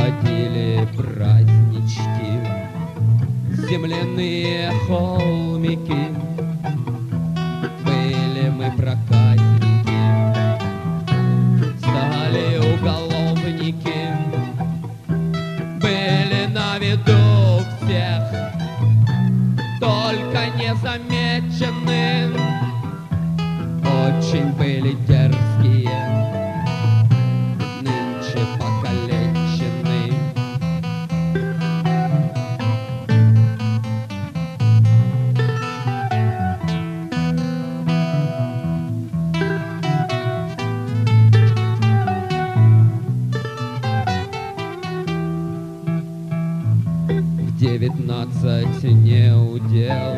проводили празднички, земляные холмики. Были мы проказники, стали уголовники, были на виду всех, только незамечены, очень были дерзкие, нынче покалечены. В 19 не удел,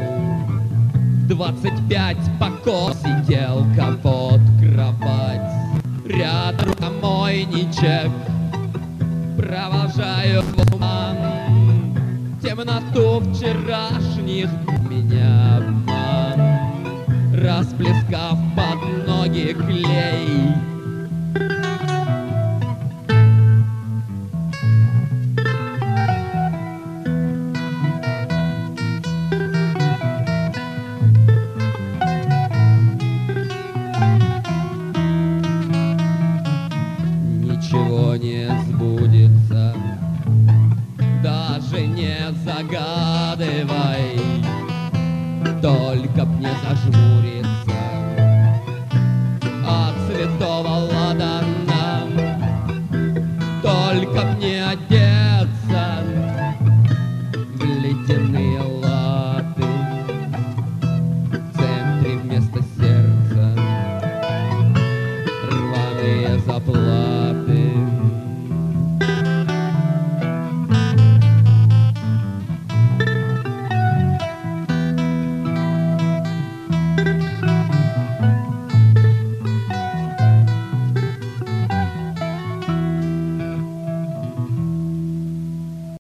25 покос сидел, капот, кровать, рядом помойничек, провожаю в туман темноту вчерашних, меня обман, расплескав под ноги клей. Ничего не сбудется, даже не загадывай, только б не зажмурить